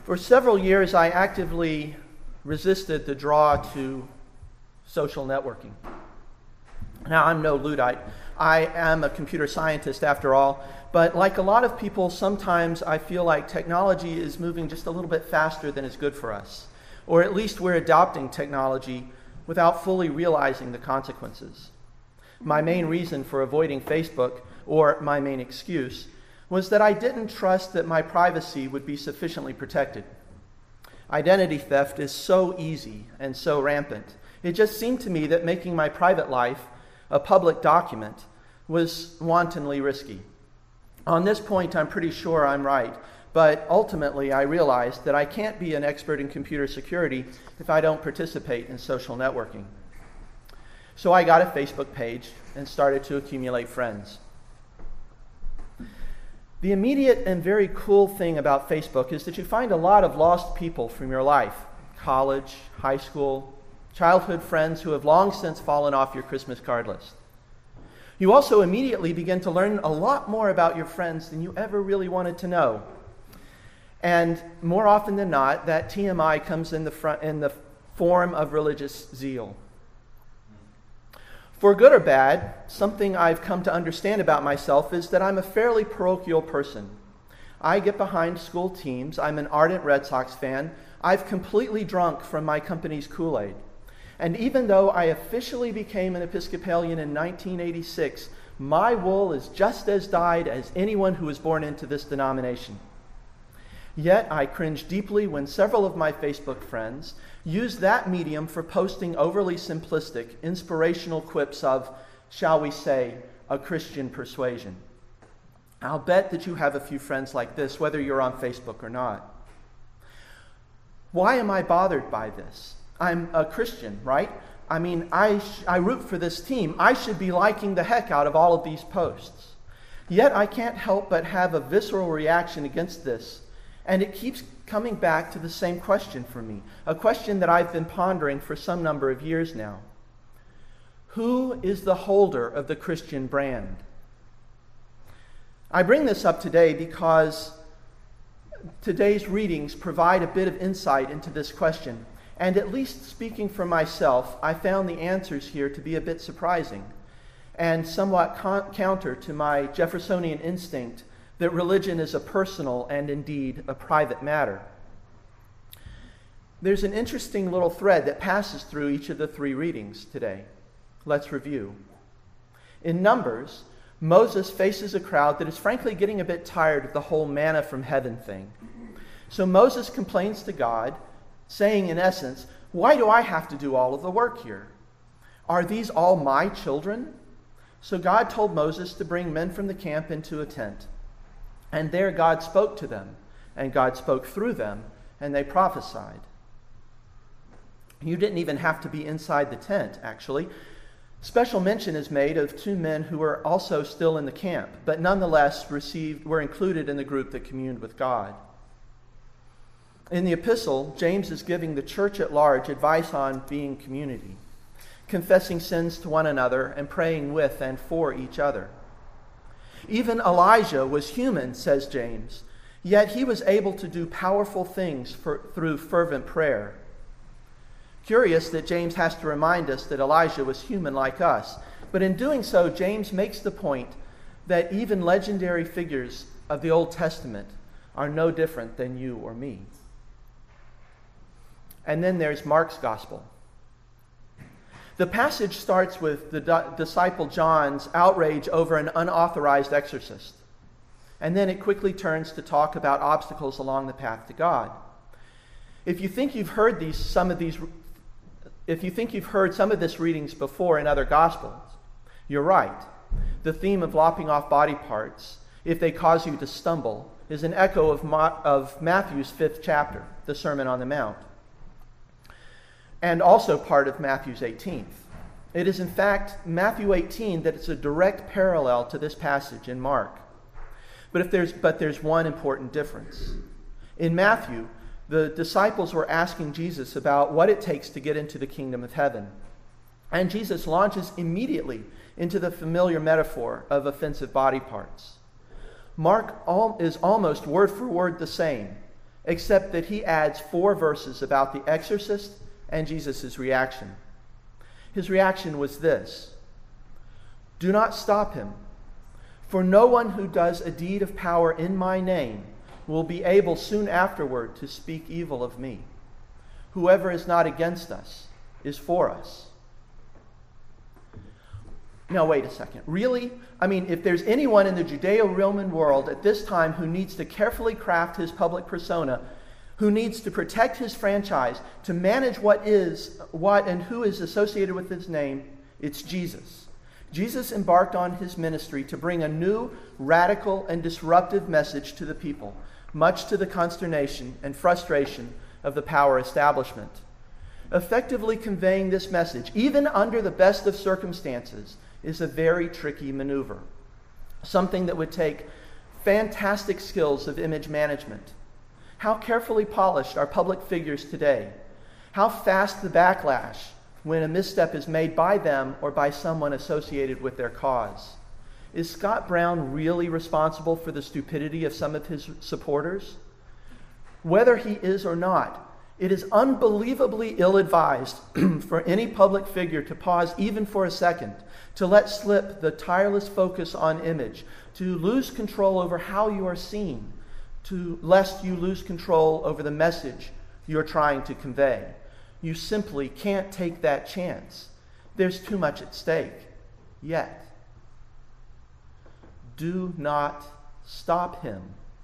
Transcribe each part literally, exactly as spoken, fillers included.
For several years, I actively resisted the draw to social networking. Now, I'm no Luddite. I am a computer scientist after all, but like a lot of people, sometimes I feel like technology is moving just a little bit faster than is good for us, or at least we're adopting technology without fully realizing the consequences. My main reason for avoiding Facebook, or my main excuse, was that I didn't trust that my privacy would be sufficiently protected. Identity theft is so easy and so rampant. It just seemed to me that making my private life a public document was wantonly risky. On this point, I'm pretty sure I'm right, but ultimately I realized that I can't be an expert in computer security if I don't participate in social networking. So I got a Facebook page and started to accumulate friends. The immediate and very cool thing about Facebook is that you find a lot of lost people from your life, college, high school, childhood friends who have long since fallen off your Christmas card list. You also immediately begin to learn a lot more about your friends than you ever really wanted to know. And more often than not, that T M I comes in the front, in the form of religious zeal. For good or bad, something I've come to understand about myself is that I'm a fairly parochial person. I get behind school teams. I'm an ardent Red Sox fan. I've completely drunk from my company's Kool-Aid. And even though I officially became an Episcopalian in nineteen eighty-six, my wool is just as dyed as anyone who was born into this denomination. Yet I cringe deeply when several of my Facebook friends use that medium for posting overly simplistic, inspirational quips of, shall we say, a Christian persuasion. I'll bet that you have a few friends like this, whether you're on Facebook or not. Why am I bothered by this? I'm a Christian, right? I mean, I, sh- I root for this team. I should be liking the heck out of all of these posts. Yet I can't help but have a visceral reaction against this. And it keeps coming back to the same question for me, a question that I've been pondering for some number of years now. Who is the holder of the Christian brand? I bring this up today because today's readings provide a bit of insight into this question. And at least speaking for myself, I found the answers here to be a bit surprising and somewhat con- counter to my Jeffersonian instinct that religion is a personal and indeed a private matter. There's an interesting little thread that passes through each of the three readings today. Let's review. In Numbers, Moses faces a crowd that is frankly getting a bit tired of the whole manna from heaven thing. So Moses complains to God, saying in essence, why do I have to do all of the work here? Are these all my children? So God told Moses to bring men from the camp into a tent. And there God spoke to them, and God spoke through them, and they prophesied. You didn't even have to be inside the tent, actually. Special mention is made of two men who were also still in the camp, but nonetheless received, were included in the group that communed with God. In the epistle, James is giving the church at large advice on being community, confessing sins to one another, and praying with and for each other. Even Elijah was human, says James, yet he was able to do powerful things for, through fervent prayer. Curious that James has to remind us that Elijah was human like us, but in doing so, James makes the point that even legendary figures of the Old Testament are no different than you or me. And then there's Mark's gospel. The passage starts with the di- disciple John's outrage over an unauthorized exorcist. And then it quickly turns to talk about obstacles along the path to God. If you think you've heard these, some of these, if you think you've heard some of this readings before in other gospels, you're right. The theme of lopping off body parts, if they cause you to stumble, is an echo of, Ma- of Matthew's fifth chapter, the Sermon on the Mount, and also part of Matthew's eighteenth. It is in fact Matthew eighteen that is a direct parallel to this passage in Mark. But if there's but there's one important difference. In Matthew, the disciples were asking Jesus about what it takes to get into the kingdom of heaven. And Jesus launches immediately into the familiar metaphor of offensive body parts. Mark is almost word for word the same, except that he adds four verses about the exorcist and Jesus' reaction. His reaction was this: "Do not stop him, for no one who does a deed of power in my name will be able soon afterward to speak evil of me. Whoever is not against us is for us." Now, wait a second. Really? I mean, if there's anyone in the Judeo-Roman world at this time who needs to carefully craft his public persona, who needs to protect his franchise, to manage what is, what and who is associated with his name, it's Jesus. Jesus embarked on his ministry to bring a new, radical, and disruptive message to the people, much to the consternation and frustration of the power establishment. Effectively conveying this message, even under the best of circumstances, is a very tricky maneuver, something that would take fantastic skills of image management. How carefully polished are public figures today? How fast the backlash when a misstep is made by them or by someone associated with their cause? Is Scott Brown really responsible for the stupidity of some of his supporters? Whether he is or not, it is unbelievably ill-advised for any public figure to pause even for a second, to let slip the tireless focus on image, to lose control over how you are seen, to lest you lose control over the message you're trying to convey. You simply can't take that chance. There's too much at stake yet. Do not stop him.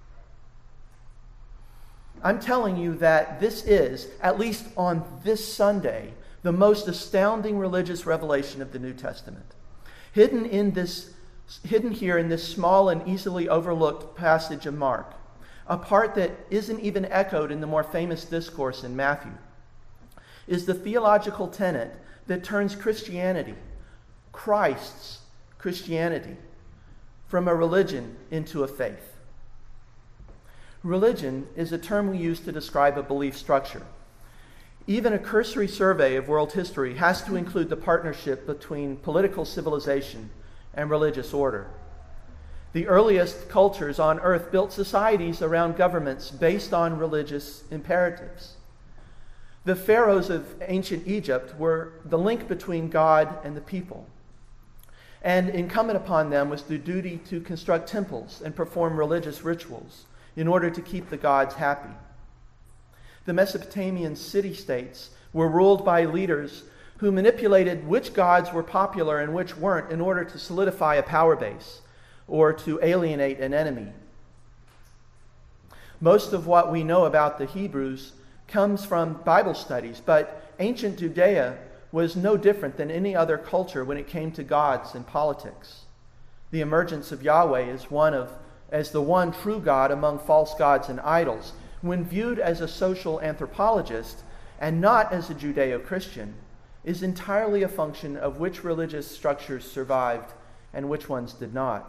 I'm telling you that this is, at least on this Sunday, the most astounding religious revelation of the New Testament. Hidden in this, hidden here in this small and easily overlooked passage of Mark, a part that isn't even echoed in the more famous discourse in Matthew, is the theological tenet that turns Christianity, Christ's Christianity, from a religion into a faith. Religion is a term we use to describe a belief structure. Even a cursory survey of world history has to include the partnership between political civilization and religious order. The earliest cultures on earth built societies around governments based on religious imperatives. The pharaohs of ancient Egypt were the link between God and the people. And incumbent upon them was the duty to construct temples and perform religious rituals in order to keep the gods happy. The Mesopotamian city-states were ruled by leaders who manipulated which gods were popular and which weren't in order to solidify a power base or to alienate an enemy. Most of what we know about the Hebrews comes from Bible studies, but ancient Judea was no different than any other culture when it came to gods and politics. The emergence of Yahweh as one of as the one true God among false gods and idols, when viewed as a social anthropologist and not as a Judeo-Christian, is entirely a function of which religious structures survived and which ones did not.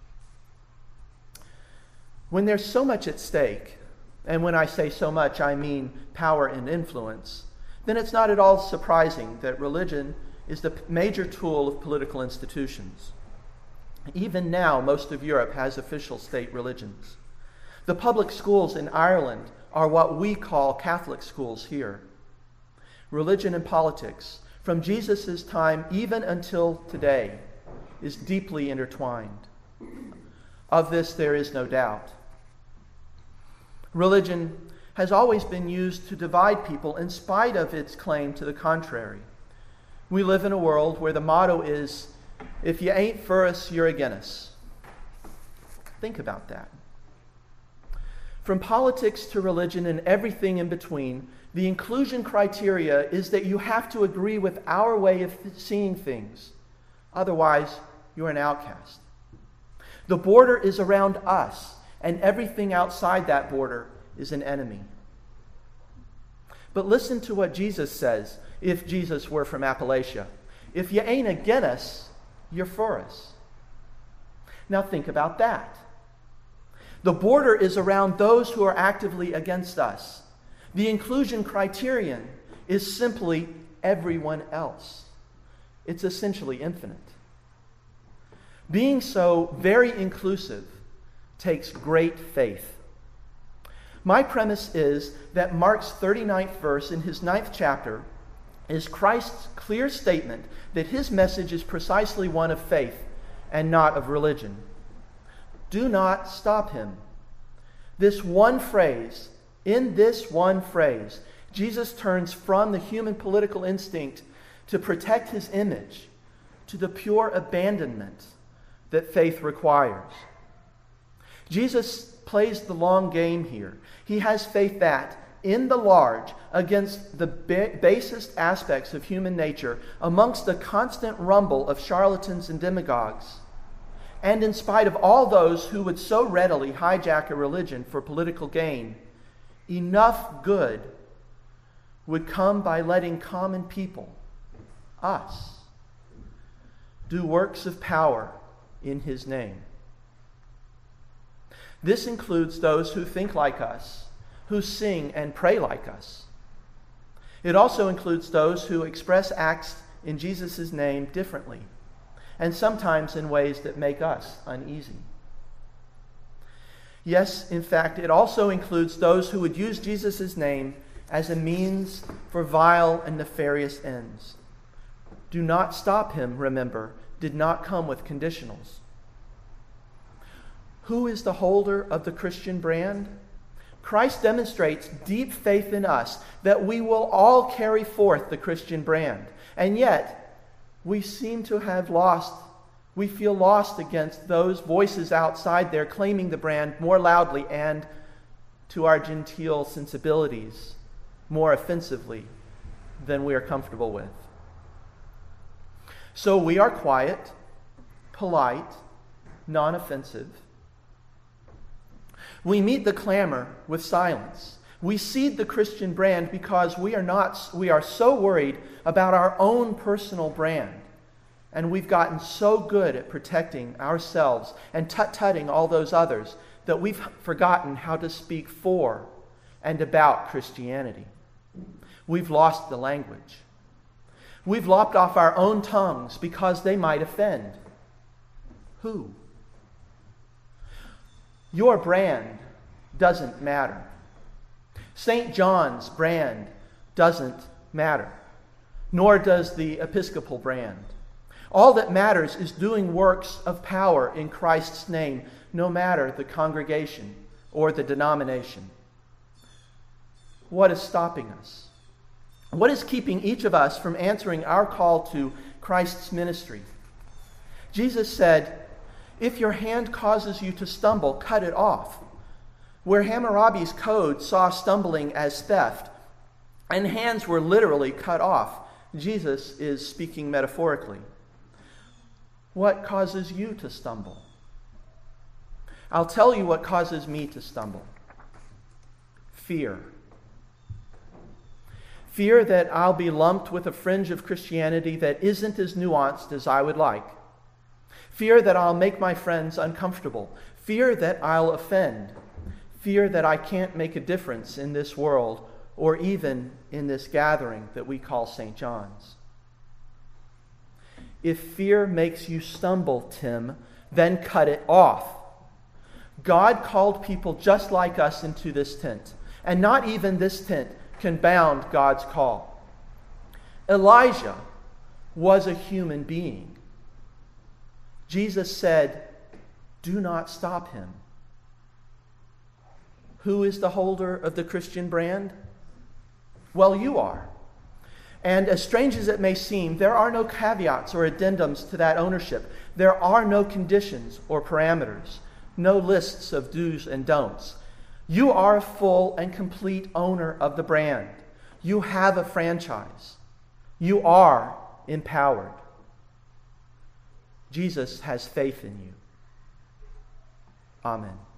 When there's so much at stake, and when I say so much, I mean power and influence, then it's not at all surprising that religion is the major tool of political institutions. Even now, most of Europe has official state religions. The public schools in Ireland are what we call Catholic schools here. Religion and politics, from Jesus' time even until today, is deeply intertwined. Of this, there is no doubt. Religion has always been used to divide people in spite of its claim to the contrary. We live in a world where the motto is, "If you ain't for us, you're agin us." Think about that. From politics to religion and everything in between, the inclusion criteria is that you have to agree with our way of seeing things. Otherwise, you're an outcast. The border is around us, and everything outside that border is an enemy. But listen to what Jesus says, if Jesus were from Appalachia. If you ain't agin us, you're for us. Now think about that. The border is around those who are actively against us. The inclusion criterion is simply everyone else. It's essentially infinite. Being so very inclusive takes great faith. My premise is that Mark's thirty-ninth verse in his ninth chapter is Christ's clear statement that his message is precisely one of faith and not of religion. Do not stop him. This one phrase, in this one phrase, Jesus turns from the human political instinct to protect his image to the pure abandonment that faith requires. Jesus plays the long game here. He has faith that, in the large, against the ba- basest aspects of human nature, amongst the constant rumble of charlatans and demagogues, and in spite of all those who would so readily hijack a religion for political gain, enough good would come by letting common people, us, do works of power in his name. This includes those who think like us, who sing and pray like us. It also includes those who express acts in Jesus' name differently, and sometimes in ways that make us uneasy. Yes, in fact, it also includes those who would use Jesus' name as a means for vile and nefarious ends. Do not stop him, remember, did not come with conditionals. Who is the holder of the Christian brand? Christ demonstrates deep faith in us that we will all carry forth the Christian brand. And yet, we seem to have lost, we feel lost against those voices outside there claiming the brand more loudly and, to our genteel sensibilities, more offensively than we are comfortable with. So we are quiet, polite, non-offensive. We meet the clamor with silence. We cede the Christian brand because we are not we are so worried about our own personal brand. And we've gotten so good at protecting ourselves and tut-tutting all those others that we've forgotten how to speak for and about Christianity. We've lost the language. We've lopped off our own tongues because they might offend. Who? Your brand doesn't matter. Saint John's brand doesn't matter, nor does the Episcopal brand. All that matters is doing works of power in Christ's name, no matter the congregation or the denomination. What is stopping us? What is keeping each of us from answering our call to Christ's ministry? Jesus said, if your hand causes you to stumble, cut it off. Where Hammurabi's code saw stumbling as theft, and hands were literally cut off, Jesus is speaking metaphorically. What causes you to stumble? I'll tell you what causes me to stumble. Fear. Fear that I'll be lumped with a fringe of Christianity that isn't as nuanced as I would like. Fear that I'll make my friends uncomfortable. Fear that I'll offend. Fear that I can't make a difference in this world or even in this gathering that we call Saint John's. If fear makes you stumble, Tim, then cut it off. God called people just like us into this tent, and not even this tent can bound God's call. Elijah was a human being. Jesus said, do not stop him. Who is the holder of the Christian brand? Well, you are. And as strange as it may seem, there are no caveats or addendums to that ownership. There are no conditions or parameters, no lists of do's and don'ts. You are a full and complete owner of the brand. You have a franchise. You are empowered. Jesus has faith in you. Amen.